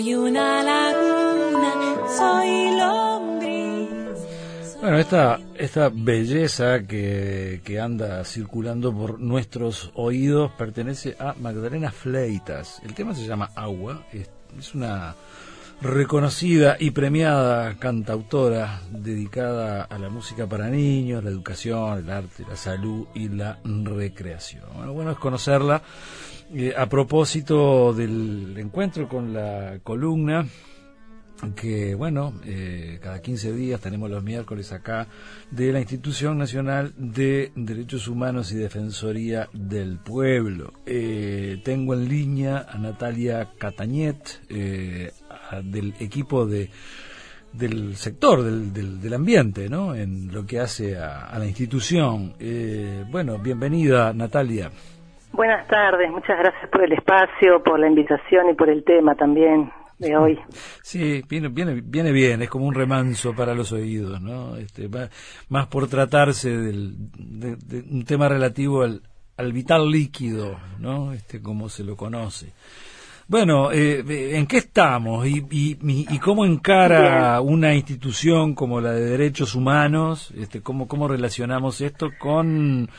Soy una laguna, soy lombriz. Bueno, esta belleza que anda circulando por nuestros oídos pertenece a Magdalena Fleitas. El tema se llama Agua, es una reconocida y premiada cantautora dedicada a la música para niños, la educación, el arte, la salud y la recreación. Bueno es conocerla a propósito del encuentro con la columna que, cada 15 días tenemos los miércoles acá de la Institución Nacional de Derechos Humanos y Defensoría del Pueblo. Tengo en línea a Natalia Catañet, del equipo del sector del ambiente, ¿no? En lo que hace a la institución. Bienvenida, Natalia. Buenas tardes, muchas gracias por el espacio, por la invitación y por el tema también de hoy. Sí, viene bien, es como un remanso para los oídos, ¿no? Más por tratarse de un tema relativo al vital líquido, ¿no? Como se lo conoce. Bueno, ¿en qué estamos y cómo encara una institución como la de derechos humanos? ¿Cómo relacionamos esto con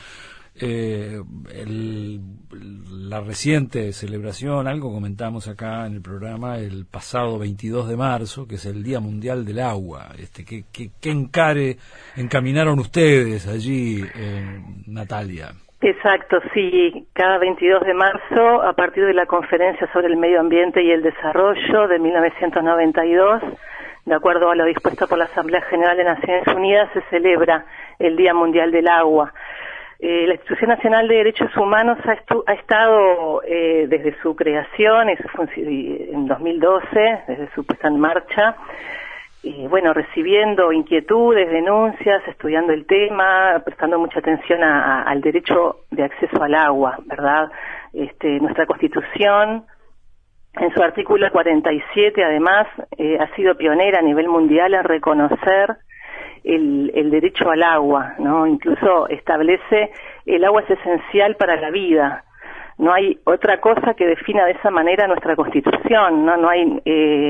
la reciente celebración? Algo comentamos acá en el programa el pasado 22 de marzo, que es el Día Mundial del Agua. ¿Qué encaminaron ustedes allí, Natalia? Exacto, sí, cada 22 de marzo, a partir de la Conferencia sobre el Medio Ambiente y el Desarrollo de 1992, de acuerdo a lo dispuesto por la Asamblea General de Naciones Unidas, se celebra el Día Mundial del Agua. La Institución Nacional de Derechos Humanos ha estado desde su creación, en 2012, desde su puesta en marcha, recibiendo inquietudes, denuncias, estudiando el tema, prestando mucha atención al derecho de acceso al agua, ¿verdad? Nuestra Constitución, en su artículo 47, además, ha sido pionera a nivel mundial en reconocer el derecho al agua, ¿no? Incluso establece el agua es esencial para la vida. No hay otra cosa que defina de esa manera nuestra Constitución, no hay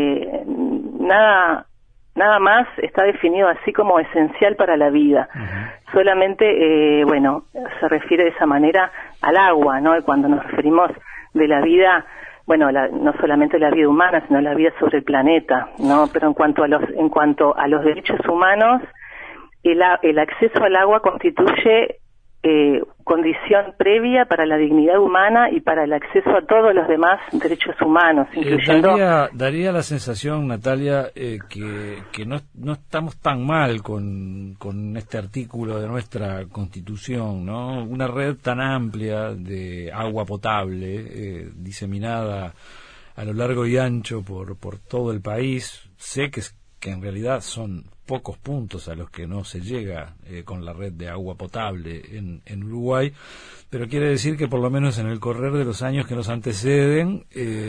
nada más está definido así como esencial para la vida. Uh-huh. Solamente, se refiere de esa manera al agua, ¿no? Y cuando nos referimos de la vida, no solamente la vida humana, sino la vida sobre el planeta, ¿no? Pero en cuanto a los derechos humanos, el acceso al agua constituye condición previa para la dignidad humana y para el acceso a todos los demás derechos humanos, incluyendo... Daría la sensación, Natalia, que no estamos tan mal con este artículo de nuestra Constitución, ¿no? Una red tan amplia de agua potable, diseminada a lo largo y ancho por todo el país. Sé que en realidad son pocos puntos a los que no se llega con la red de agua potable en Uruguay, pero quiere decir que por lo menos en el correr de los años que nos anteceden,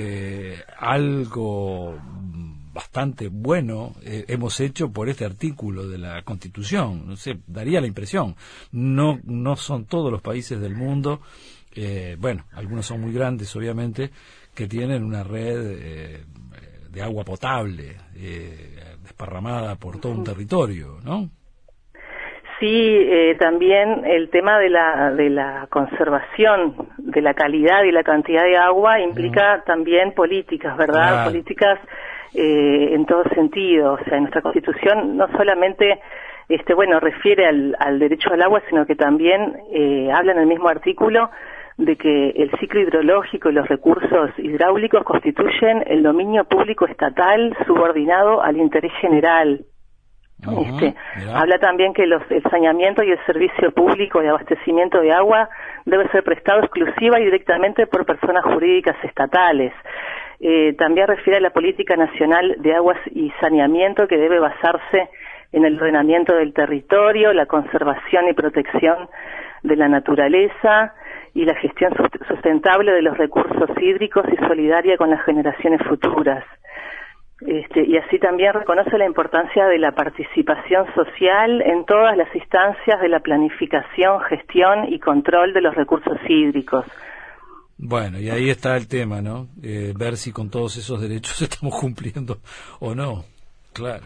algo bastante bueno hemos hecho por este artículo de la Constitución. No sé, daría la impresión. No son todos los países del mundo, algunos son muy grandes obviamente, que tienen una red de agua potable desparramada por todo un territorio, ¿no? Sí, también el tema de la conservación de la calidad y la cantidad de agua implica también políticas, ¿verdad? Claro. Políticas en todo sentido. O sea, nuestra Constitución no solamente refiere al derecho al agua, sino que también habla en el mismo artículo de que el ciclo hidrológico y los recursos hidráulicos constituyen el dominio público estatal subordinado al interés general. Uh-huh, habla también que el saneamiento y el servicio público de abastecimiento de agua debe ser prestado exclusiva y directamente por personas jurídicas estatales. También refiere a la política nacional de aguas y saneamiento, que debe basarse en el ordenamiento del territorio, la conservación y protección de la naturaleza y la gestión sustentable de los recursos hídricos y solidaria con las generaciones futuras. Y así también reconoce la importancia de la participación social en todas las instancias de la planificación, gestión y control de los recursos hídricos. Bueno, y ahí está el tema, ¿no? Ver si con todos esos derechos estamos cumpliendo o no. Claro.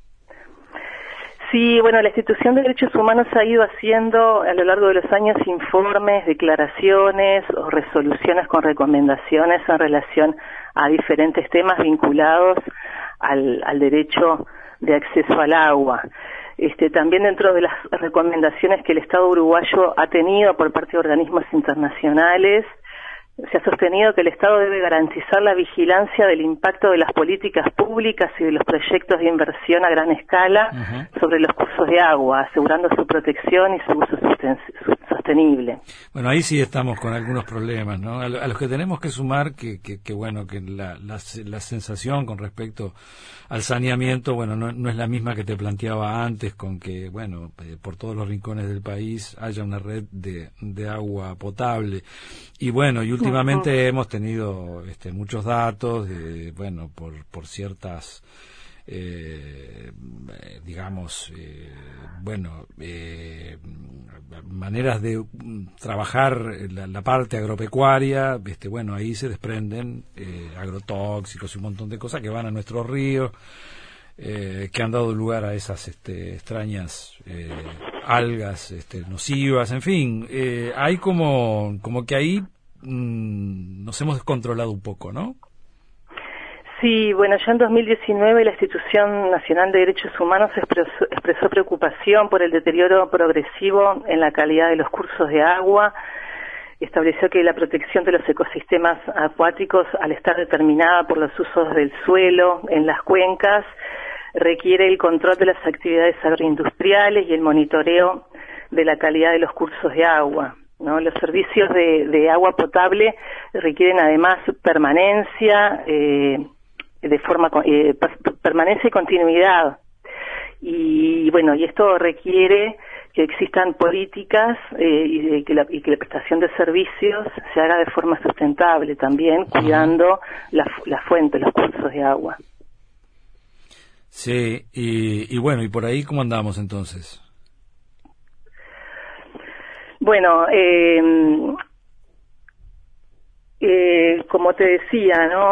Sí, bueno, la institución de derechos humanos ha ido haciendo a lo largo de los años informes, declaraciones o resoluciones con recomendaciones en relación a diferentes temas vinculados al derecho de acceso al agua. También dentro de las recomendaciones que el Estado uruguayo ha tenido por parte de organismos internacionales, se ha sostenido que el Estado debe garantizar la vigilancia del impacto de las políticas públicas y de los proyectos de inversión a gran escala sobre los cursos de agua, asegurando su protección y su uso sostenible. Bueno, ahí sí estamos con algunos problemas, ¿no? A los que tenemos que sumar que bueno, que la sensación con respecto al saneamiento, bueno, no es la misma que te planteaba antes, con que, bueno, por todos los rincones del país haya una red de agua potable. Y bueno, y últimamente hemos tenido muchos datos de, bueno, por ciertas maneras de trabajar la parte agropecuaria, bueno, ahí se desprenden agrotóxicos y un montón de cosas que van a nuestros ríos, que han dado lugar a esas extrañas algas nocivas, en fin, hay como que ahí nos hemos descontrolado un poco, ¿no? Sí, bueno, ya en 2019 la Institución Nacional de Derechos Humanos expresó preocupación por el deterioro progresivo en la calidad de los cursos de agua. Estableció que la protección de los ecosistemas acuáticos, al estar determinada por los usos del suelo en las cuencas, requiere el control de las actividades agroindustriales y el monitoreo de la calidad de los cursos de agua, ¿no? Los servicios de agua potable requieren además permanencia, permanencia y continuidad. Y bueno, y esto requiere que existan políticas y que la prestación de servicios se haga de forma sustentable también, cuidando la fuente, los cursos de agua. Sí, y bueno, y por ahí, ¿cómo andamos entonces? Bueno, como te decía, ¿no?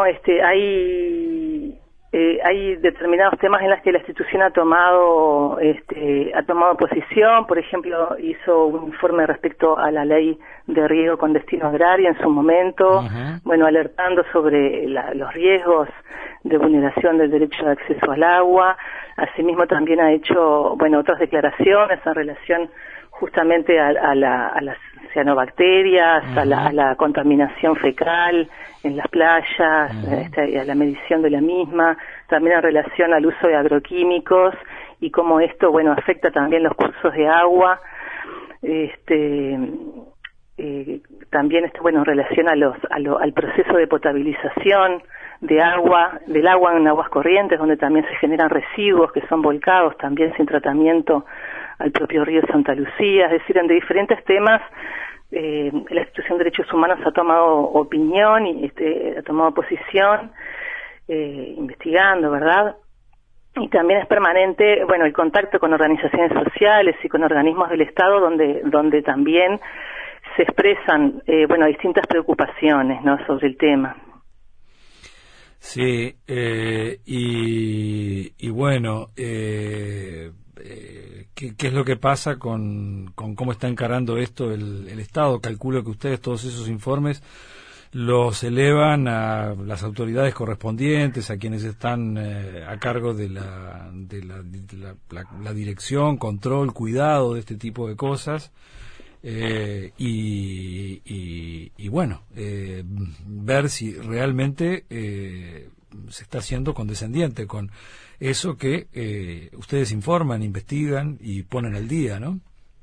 Hay determinados temas en los que la institución ha tomado posición. Por ejemplo, hizo un informe respecto a la ley de riego con destino agrario en su momento, bueno, alertando sobre los riesgos de vulneración del derecho de acceso al agua. Asimismo, también ha hecho, bueno, otras declaraciones en relación justamente a las cianobacterias, a la contaminación fecal en las playas, y a la medición de la misma, también en relación al uso de agroquímicos y cómo esto, bueno, afecta también los cursos de agua. También bueno, en relación al proceso de potabilización del agua en aguas corrientes, donde también se generan residuos que son volcados también sin tratamiento al propio río Santa Lucía. Es decir, en diferentes temas la Institución de Derechos Humanos ha tomado opinión y ha tomado posición, investigando, ¿verdad? Y también es permanente, bueno, el contacto con organizaciones sociales y con organismos del Estado donde también se expresan, bueno, distintas preocupaciones, ¿no?, sobre el tema. Sí, y bueno, ¿qué es lo que pasa con cómo está encarando esto el Estado? Calculo que ustedes todos esos informes los elevan a las autoridades correspondientes, a quienes están a cargo de la dirección, control, cuidado de este tipo de cosas. Y bueno, ver si realmente se está siendo condescendiente con eso que ustedes informan, investigan y ponen al día, ¿no?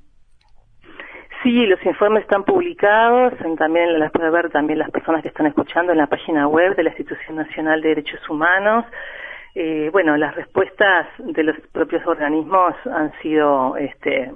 Sí, los informes están publicados, también las puede ver también las personas que están escuchando en la página web de la Institución Nacional de Derechos Humanos. Bueno, las respuestas de los propios organismos han sido, en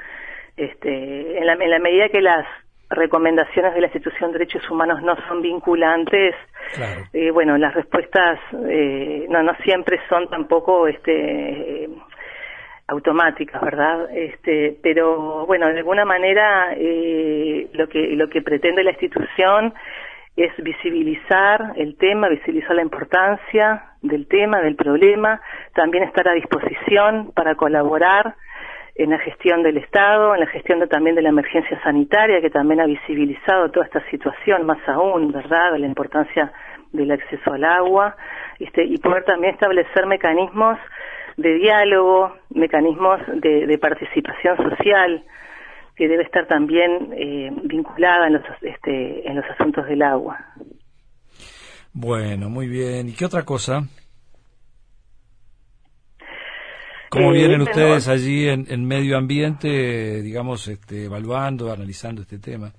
la medida que las recomendaciones de la Institución de Derechos Humanos no son vinculantes, claro. Bueno, las respuestas no siempre son tampoco automáticas, ¿verdad? Pero bueno, de alguna manera lo que pretende la institución es visibilizar el tema, visibilizar la importancia del tema, del problema, también estar a disposición para colaborar en la gestión del Estado, en la gestión también de la emergencia sanitaria, que también ha visibilizado toda esta situación, más aún, ¿verdad?, de la importancia del acceso al agua, y poder también establecer mecanismos de diálogo, mecanismos de participación social, que debe estar también vinculada en los asuntos del agua. Bueno, muy bien. ¿Y qué otra cosa? ¿Cómo vienen ustedes allí en medio ambiente, digamos, evaluando, analizando este tema?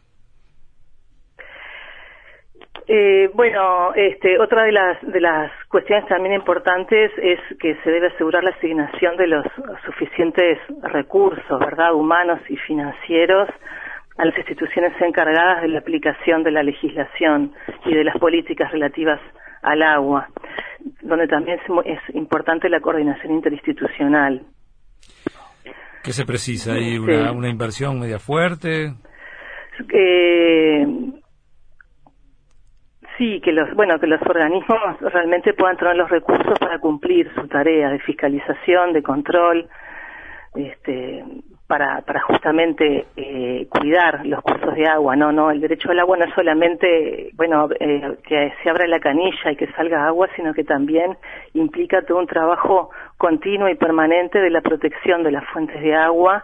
Otra de las cuestiones también importantes es que se debe asegurar la asignación de los suficientes recursos, ¿verdad?, humanos y financieros a las instituciones encargadas de la aplicación de la legislación y de las políticas relativas al agua, donde también es importante la coordinación interinstitucional. ¿Qué se precisa ahí? ¿Una inversión media fuerte? Sí, que los organismos realmente puedan tener los recursos para cumplir su tarea de fiscalización, de control, para justamente cuidar los cursos de agua. No, el derecho al agua no es solamente, que se abra la canilla y que salga agua, sino que también implica todo un trabajo continuo y permanente de la protección de las fuentes de agua,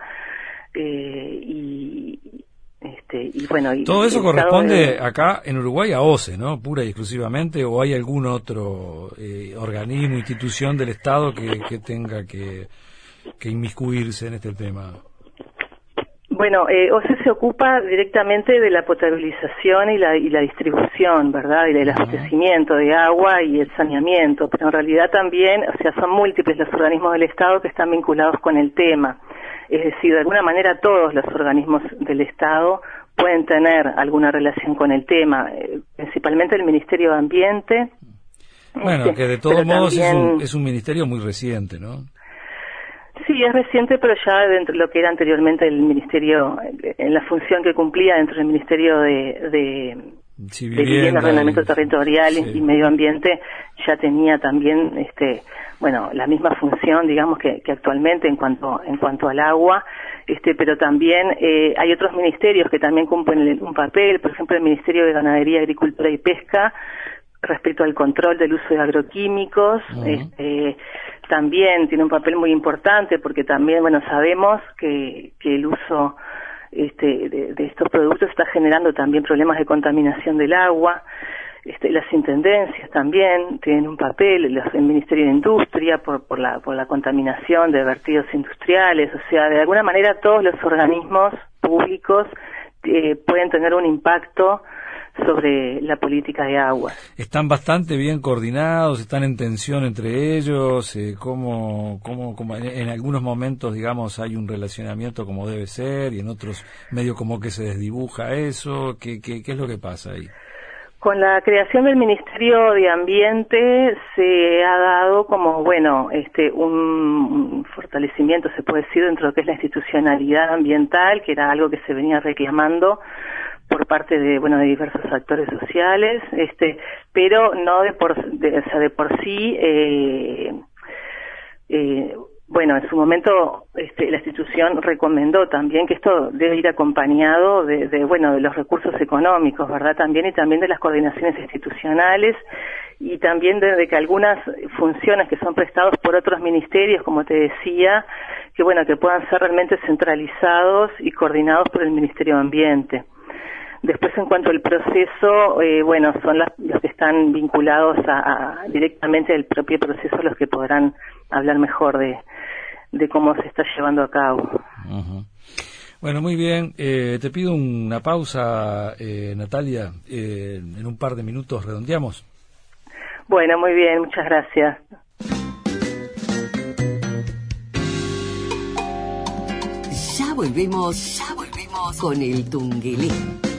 todo eso corresponde acá en Uruguay a OCE, ¿no? Pura y exclusivamente, o hay algún otro organismo, institución del Estado que tenga que inmiscuirse en este tema. Bueno, OCE se ocupa directamente de la potabilización y la distribución, ¿verdad? Y del abastecimiento de agua y el saneamiento, pero en realidad también, son múltiples los organismos del Estado que están vinculados con el tema. Es decir, de alguna manera todos los organismos del Estado pueden tener alguna relación con el tema, principalmente el Ministerio de Ambiente. Bueno, que de todos modos también es un ministerio muy reciente, ¿no? Sí, es reciente, pero ya dentro de lo que era anteriormente el ministerio, en la función que cumplía dentro del Ministerio de Vivienda, Ordenamiento Territorial y Medio Ambiente, ya tenía también la misma función, digamos, que actualmente en cuanto al agua, pero también hay otros ministerios que también cumplen un papel, por ejemplo el Ministerio de Ganadería, Agricultura y Pesca, respecto al control del uso de agroquímicos. También tiene un papel muy importante porque también, sabemos que el uso de estos productos está generando también problemas de contaminación del agua. Las intendencias también tienen un papel, el Ministerio de Industria por la contaminación de vertidos industriales, o sea, de alguna manera todos los organismos públicos pueden tener un impacto sobre la política de agua. ¿Están bastante bien coordinados? ¿Están en tensión entre ellos? ¿Cómo en algunos momentos, digamos, hay un relacionamiento como debe ser y en otros medio como que se desdibuja eso? ¿Qué es lo que pasa ahí? Con la creación del Ministerio de Ambiente se ha dado como, un fortalecimiento, se puede decir, dentro de lo que es la institucionalidad ambiental, que era algo que se venía reclamando por parte de diversos actores sociales, pero no de por sí, en su momento la institución recomendó también que esto debe ir acompañado de los recursos económicos, ¿verdad? También y también de las coordinaciones institucionales y también de que algunas funciones que son prestadas por otros ministerios, como te decía, que puedan ser realmente centralizados y coordinados por el Ministerio de Ambiente. Después, en cuanto al proceso, son los que están vinculados directamente al propio proceso los que podrán hablar mejor de cómo se está llevando a cabo. Uh-huh. Bueno, muy bien. Te pido una pausa, Natalia. En un par de minutos redondeamos. Bueno, muy bien. Muchas gracias. Ya volvemos con el Tungelé.